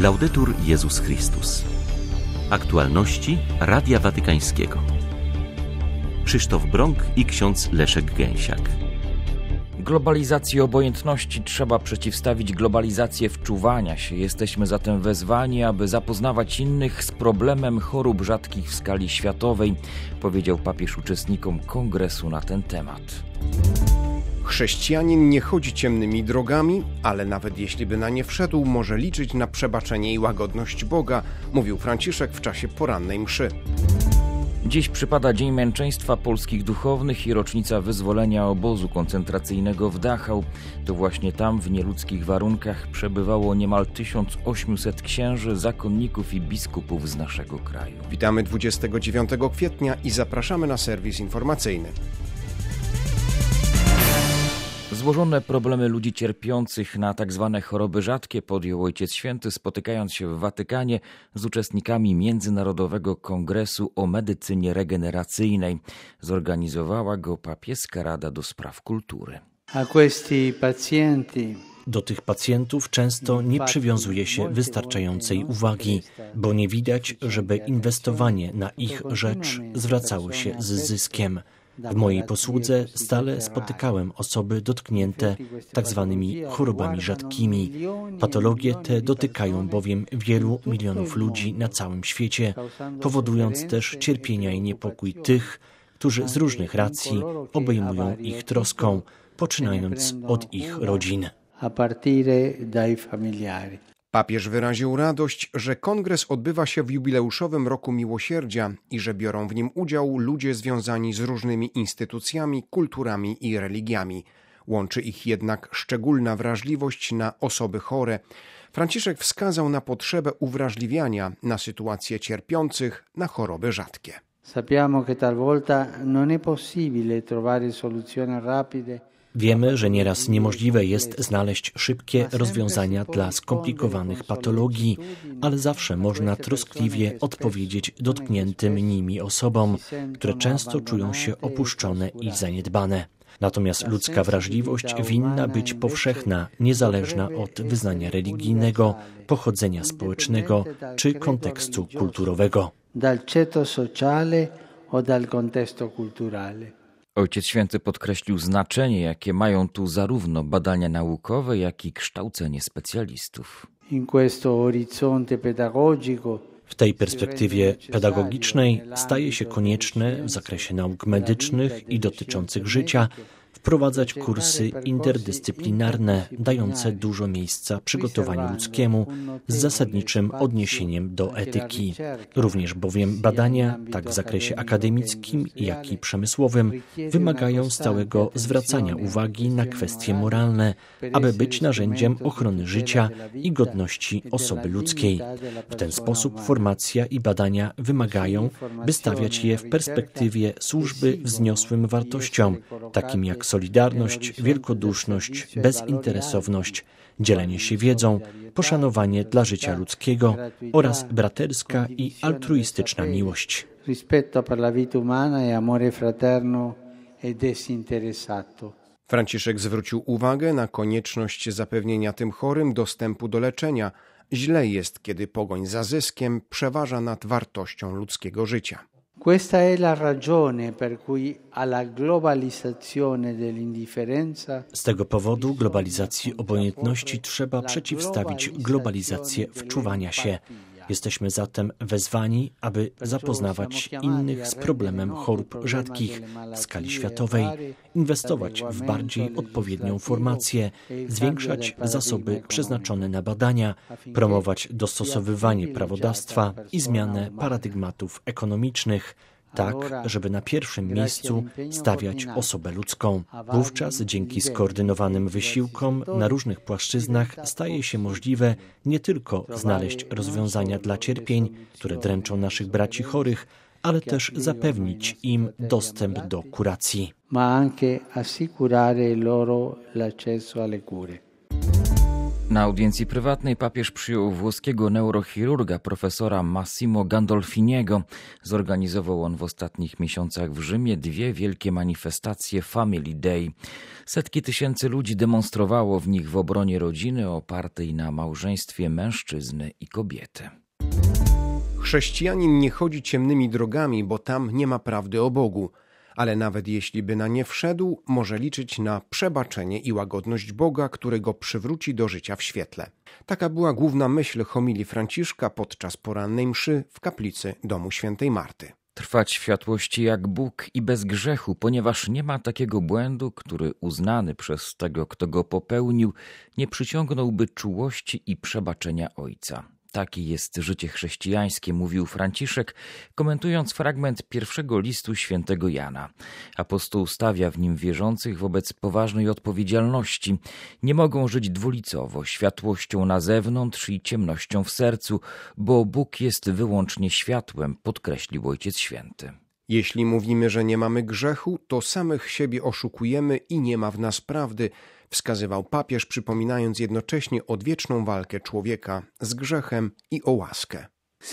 Laudetur Jezus Chrystus. Aktualności Radia Watykańskiego. Krzysztof Brąk i ksiądz Leszek Gęsiak. Globalizacji obojętności trzeba przeciwstawić globalizację wczuwania się. Jesteśmy zatem wezwani, aby zapoznawać innych z problemem chorób rzadkich w skali światowej, powiedział papież uczestnikom kongresu na ten temat. Chrześcijanin nie chodzi ciemnymi drogami, ale nawet jeśli by na nie wszedł, może liczyć na przebaczenie i łagodność Boga, mówił Franciszek w czasie porannej mszy. Dziś przypada Dzień Męczeństwa Polskich Duchownych i rocznica wyzwolenia obozu koncentracyjnego w Dachau. To właśnie tam w nieludzkich warunkach przebywało niemal 1800 księży, zakonników i biskupów z naszego kraju. Witamy 29 kwietnia i zapraszamy na serwis informacyjny. Złożone problemy ludzi cierpiących na tzw. choroby rzadkie podjął Ojciec Święty, spotykając się w Watykanie z uczestnikami Międzynarodowego Kongresu o Medycynie Regeneracyjnej. Zorganizowała go Papieska Rada do Spraw Kultury. Do tych pacjentów często nie przywiązuje się wystarczającej uwagi, bo nie widać, żeby inwestowanie na ich rzecz zwracało się z zyskiem. W mojej posłudze stale spotykałem osoby dotknięte tzw. chorobami rzadkimi. Patologie te dotykają bowiem wielu milionów ludzi na całym świecie, powodując też cierpienia i niepokój tych, którzy z różnych racji obejmują ich troską, poczynając od ich rodzin. Papież wyraził radość, że kongres odbywa się w jubileuszowym roku miłosierdzia i że biorą w nim udział ludzie związani z różnymi instytucjami, kulturami i religiami. Łączy ich jednak szczególna wrażliwość na osoby chore. Franciszek wskazał na potrzebę uwrażliwiania na sytuacje cierpiących na choroby rzadkie. Sappiamo che talvolta non è possibile trovare soluzioni rapide. Wiemy, że nieraz niemożliwe jest znaleźć szybkie rozwiązania dla skomplikowanych patologii, ale zawsze można troskliwie odpowiedzieć dotkniętym nimi osobom, które często czują się opuszczone i zaniedbane. Natomiast ludzka wrażliwość winna być powszechna, niezależna od wyznania religijnego, pochodzenia społecznego czy kontekstu kulturowego. Dal ceto sociale o dal contesto culturale. Ojciec Święty podkreślił znaczenie, jakie mają tu zarówno badania naukowe, jak i kształcenie specjalistów. W tej perspektywie pedagogicznej staje się konieczne w zakresie nauk medycznych i dotyczących życia wprowadzać kursy interdyscyplinarne, dające dużo miejsca przygotowaniu ludzkiemu z zasadniczym odniesieniem do etyki. Również bowiem badania, tak w zakresie akademickim, jak i przemysłowym, wymagają stałego zwracania uwagi na kwestie moralne, aby być narzędziem ochrony życia i godności osoby ludzkiej. W ten sposób formacja i badania wymagają, by stawiać je w perspektywie służby wzniosłym wartościom, takim jak solidarność, wielkoduszność, bezinteresowność, dzielenie się wiedzą, poszanowanie dla życia ludzkiego oraz braterska i altruistyczna miłość. Franciszek zwrócił uwagę na konieczność zapewnienia tym chorym dostępu do leczenia. Źle jest, kiedy pogoń za zyskiem przeważa nad wartością ludzkiego życia. Questa è la ragione per cui alla globalizzazione dell'indifferenza. Z tego powodu globalizacji obojętności trzeba przeciwstawić globalizację wczuwania się. Jesteśmy zatem wezwani, aby zapoznawać innych z problemem chorób rzadkich w skali światowej, inwestować w bardziej odpowiednią formację, zwiększać zasoby przeznaczone na badania, promować dostosowywanie prawodawstwa i zmianę paradygmatów ekonomicznych, tak, żeby na pierwszym miejscu stawiać osobę ludzką. Wówczas dzięki skoordynowanym wysiłkom na różnych płaszczyznach staje się możliwe nie tylko znaleźć rozwiązania dla cierpień, które dręczą naszych braci chorych, ale też zapewnić im dostęp do kuracji. Ma anche assicurare loro l'accesso alle cure. Na audiencji prywatnej papież przyjął włoskiego neurochirurga profesora Massimo Gandolfiniego. Zorganizował on w ostatnich miesiącach w Rzymie 2 wielkie manifestacje Family Day. Setki tysięcy ludzi demonstrowało w nich w obronie rodziny opartej na małżeństwie mężczyzny i kobiety. Chrześcijanin nie chodzi ciemnymi drogami, bo tam nie ma prawdy o Bogu. Ale nawet jeśli by na nie wszedł, może liczyć na przebaczenie i łagodność Boga, który go przywróci do życia w świetle. Taka była główna myśl homilii Franciszka podczas porannej mszy w kaplicy domu świętej Marty. Trwać w światłości jak Bóg i bez grzechu, ponieważ nie ma takiego błędu, który uznany przez tego, kto go popełnił, nie przyciągnąłby czułości i przebaczenia Ojca. Takie jest życie chrześcijańskie, mówił Franciszek, komentując fragment pierwszego listu świętego Jana. Apostoł stawia w nim wierzących wobec poważnej odpowiedzialności. Nie mogą żyć dwulicowo, światłością na zewnątrz i ciemnością w sercu, bo Bóg jest wyłącznie światłem, podkreślił Ojciec Święty. Jeśli mówimy, że nie mamy grzechu, to samych siebie oszukujemy i nie ma w nas prawdy, wskazywał papież, przypominając jednocześnie odwieczną walkę człowieka z grzechem i o łaskę.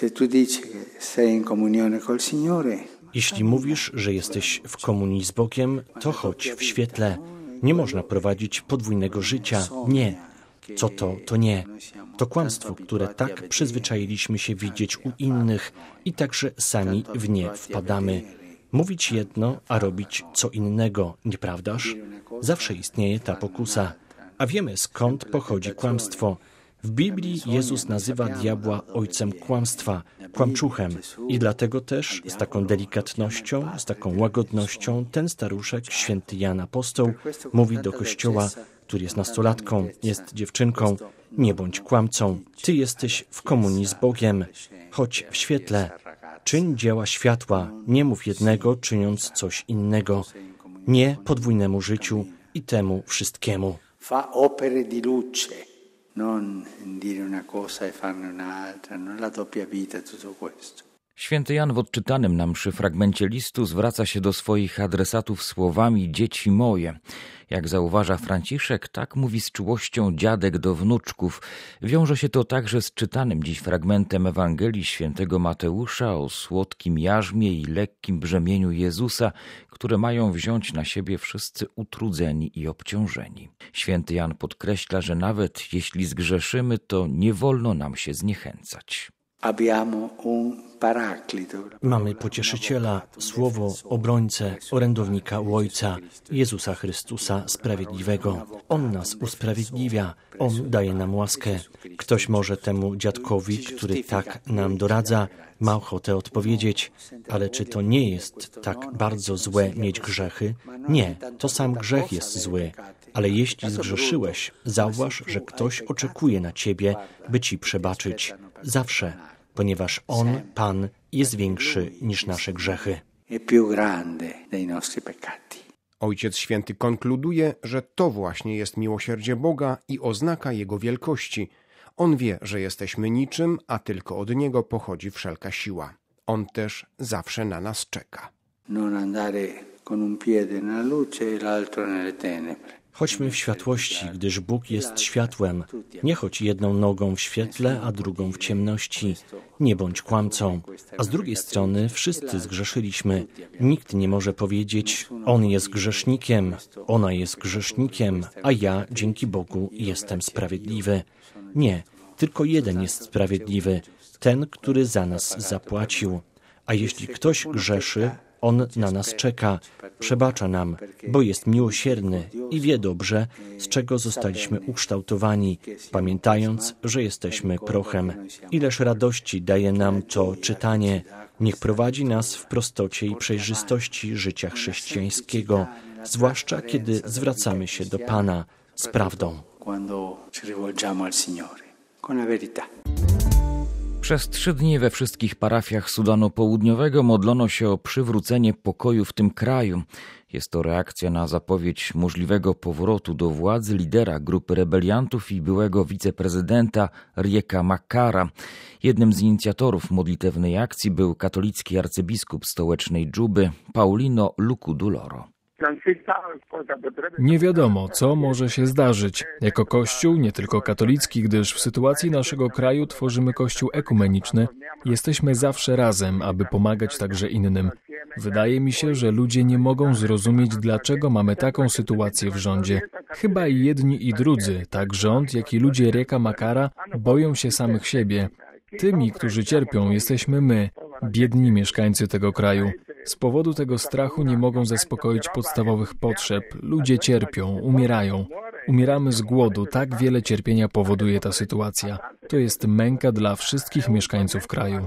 Jeśli mówisz, że jesteś w komunii z Bogiem, to chodź w świetle. Nie można prowadzić podwójnego życia. Nie. Co to nie. To kłamstwo, które tak przyzwyczailiśmy się widzieć u innych i także sami w nie wpadamy. Mówić jedno, a robić co innego, nieprawdaż? Zawsze istnieje ta pokusa. A wiemy, skąd pochodzi kłamstwo. W Biblii Jezus nazywa diabła ojcem kłamstwa, kłamczuchem. I dlatego też z taką delikatnością, z taką łagodnością ten staruszek, święty Jan Apostoł, mówi do Kościoła, który jest nastolatką, jest dziewczynką: nie bądź kłamcą, ty jesteś w komunii z Bogiem, chodź w świetle. Czyń dzieła światła, nie mów jednego, czyniąc coś innego. Nie podwójnemu życiu i temu wszystkiemu. Fa opere di luce, non dire una cosa e farne un'altra, non la doppia vita, tutto questo. Święty Jan w odczytanym na mszy fragmencie listu zwraca się do swoich adresatów słowami: dzieci moje. Jak zauważa Franciszek, tak mówi z czułością dziadek do wnuczków. Wiąże się to także z czytanym dziś fragmentem Ewangelii świętego Mateusza o słodkim jarzmie i lekkim brzemieniu Jezusa, które mają wziąć na siebie wszyscy utrudzeni i obciążeni. Święty Jan podkreśla, że nawet jeśli zgrzeszymy, to nie wolno nam się zniechęcać. Mamy Pocieszyciela, Słowo, Obrońcę, orędownika u Ojca, Jezusa Chrystusa Sprawiedliwego. On nas usprawiedliwia, On daje nam łaskę. Ktoś może temu dziadkowi, który tak nam doradza, ma ochotę odpowiedzieć: ale czy to nie jest tak bardzo złe mieć grzechy? Nie, to sam grzech jest zły. Ale jeśli zgrzeszyłeś, zauważ, że ktoś oczekuje na ciebie, by ci przebaczyć. Zawsze, ponieważ On, Pan, jest większy niż nasze grzechy. Ojciec Święty konkluduje, że to właśnie jest miłosierdzie Boga i oznaka Jego wielkości. On wie, że jesteśmy niczym, a tylko od Niego pochodzi wszelka siła. On też zawsze na nas czeka. Non andare con un piede nella luce e l'altro nelle tenebre. Chodźmy w światłości, gdyż Bóg jest światłem. Nie chodź jedną nogą w świetle, a drugą w ciemności. Nie bądź kłamcą. A z drugiej strony wszyscy zgrzeszyliśmy. Nikt nie może powiedzieć: on jest grzesznikiem, ona jest grzesznikiem, a ja, dzięki Bogu, jestem sprawiedliwy. Nie, tylko jeden jest sprawiedliwy, ten, który za nas zapłacił. A jeśli ktoś grzeszy, On na nas czeka, przebacza nam, bo jest miłosierny i wie dobrze, z czego zostaliśmy ukształtowani, pamiętając, że jesteśmy prochem. Ileż radości daje nam to czytanie. Niech prowadzi nas w prostocie i przejrzystości życia chrześcijańskiego, zwłaszcza kiedy zwracamy się do Pana z prawdą. Przez 3 dni we wszystkich parafiach Sudanu Południowego modlono się o przywrócenie pokoju w tym kraju. Jest to reakcja na zapowiedź możliwego powrotu do władzy lidera grupy rebeliantów i byłego wiceprezydenta Rieka Makara. Jednym z inicjatorów modlitewnej akcji był katolicki arcybiskup stołecznej Dżuby Paulino Lucuduloro. Nie wiadomo, co może się zdarzyć. Jako Kościół, nie tylko katolicki, gdyż w sytuacji naszego kraju tworzymy Kościół ekumeniczny, jesteśmy zawsze razem, aby pomagać także innym. Wydaje mi się, że ludzie nie mogą zrozumieć, dlaczego mamy taką sytuację w rządzie. Chyba i jedni i drudzy, tak rząd, jak i ludzie Rieka Machara, boją się samych siebie. Tymi, którzy cierpią, jesteśmy my, biedni mieszkańcy tego kraju. Z powodu tego strachu nie mogą zaspokoić podstawowych potrzeb. Ludzie cierpią, umierają. Umieramy z głodu, tak wiele cierpienia powoduje ta sytuacja. To jest męka dla wszystkich mieszkańców kraju.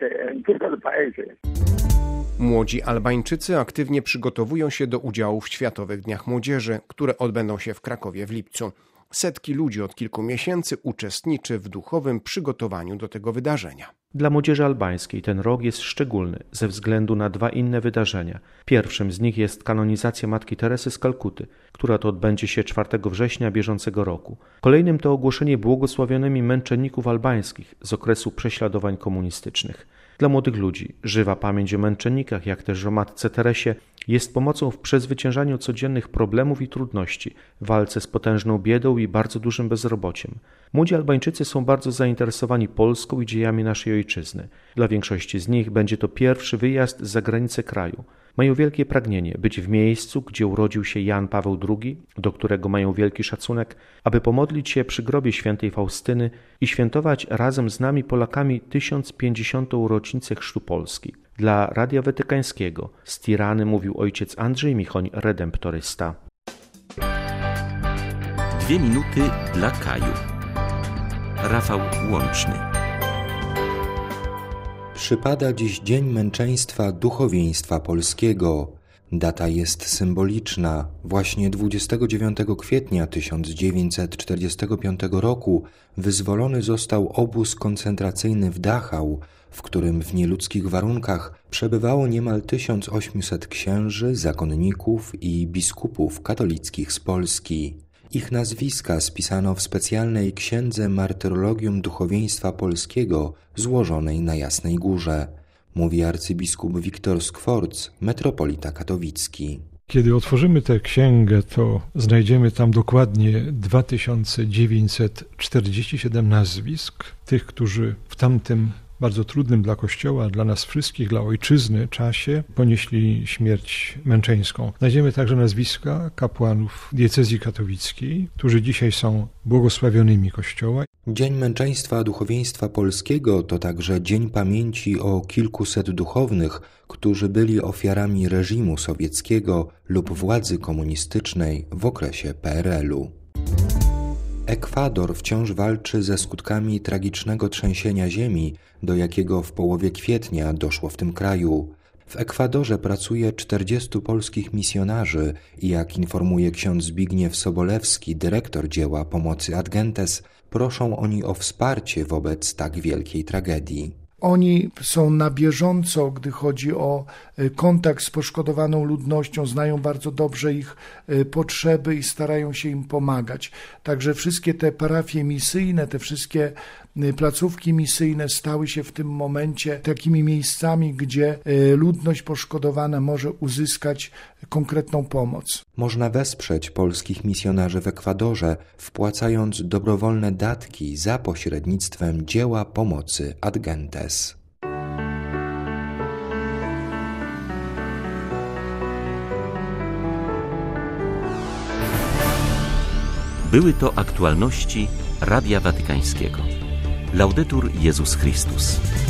Młodzi Albańczycy aktywnie przygotowują się do udziału w Światowych Dniach Młodzieży, które odbędą się w Krakowie w lipcu. Setki ludzi od kilku miesięcy uczestniczy w duchowym przygotowaniu do tego wydarzenia. Dla młodzieży albańskiej ten rok jest szczególny ze względu na dwa inne wydarzenia. Pierwszym z nich jest kanonizacja Matki Teresy z Kalkuty, która to odbędzie się 4 września bieżącego roku. Kolejnym to ogłoszenie błogosławionymi męczenników albańskich z okresu prześladowań komunistycznych. Dla młodych ludzi żywa pamięć o męczennikach, jak też o Matce Teresie, jest pomocą w przezwyciężaniu codziennych problemów i trudności, w walce z potężną biedą i bardzo dużym bezrobociem. Młodzi Albańczycy są bardzo zainteresowani Polską i dziejami naszej ojczyzny. Dla większości z nich będzie to pierwszy wyjazd za granicę kraju. Mają wielkie pragnienie być w miejscu, gdzie urodził się Jan Paweł II, do którego mają wielki szacunek, aby pomodlić się przy grobie świętej Faustyny i świętować razem z nami Polakami 1050. rocznicę chrztu Polski. Dla Radia Watykańskiego z Tirany mówił ojciec Andrzej Michoń, redemptorysta. 2 minuty dla Kaju. Rafał Łączny. Przypada dziś Dzień Męczeństwa Duchowieństwa Polskiego. Data jest symboliczna. Właśnie 29 kwietnia 1945 roku wyzwolony został obóz koncentracyjny w Dachau, w którym w nieludzkich warunkach przebywało niemal 1800 księży, zakonników i biskupów katolickich z Polski. Ich nazwiska spisano w specjalnej księdze Martyrologium Duchowieństwa Polskiego złożonej na Jasnej Górze, mówi arcybiskup Wiktor Skworc, metropolita katowicki. Kiedy otworzymy tę księgę, to znajdziemy tam dokładnie 2947 nazwisk tych, którzy w tamtym bardzo trudnym dla Kościoła, dla nas wszystkich, dla ojczyzny czasie ponieśli śmierć męczeńską. Znajdziemy także nazwiska kapłanów diecezji katowickiej, którzy dzisiaj są błogosławionymi Kościoła. Dzień Męczeństwa Duchowieństwa Polskiego to także dzień pamięci o kilkuset duchownych, którzy byli ofiarami reżimu sowieckiego lub władzy komunistycznej w okresie PRL-u. Ekwador wciąż walczy ze skutkami tragicznego trzęsienia ziemi, do jakiego w połowie kwietnia doszło w tym kraju. W Ekwadorze pracuje 40 polskich misjonarzy i jak informuje ksiądz Zbigniew Sobolewski, dyrektor dzieła Pomocy Ad Gentes, proszą oni o wsparcie wobec tak wielkiej tragedii. Oni są na bieżąco, gdy chodzi o kontakt z poszkodowaną ludnością, znają bardzo dobrze ich potrzeby i starają się im pomagać. Także wszystkie te parafie misyjne, te wszystkie placówki misyjne stały się w tym momencie takimi miejscami, gdzie ludność poszkodowana może uzyskać konkretną pomoc. Można wesprzeć polskich misjonarzy w Ekwadorze, wpłacając dobrowolne datki za pośrednictwem dzieła Pomocy Ad Gentes. Były to aktualności Radia Watykańskiego. Laudetur Jezus Chrystus.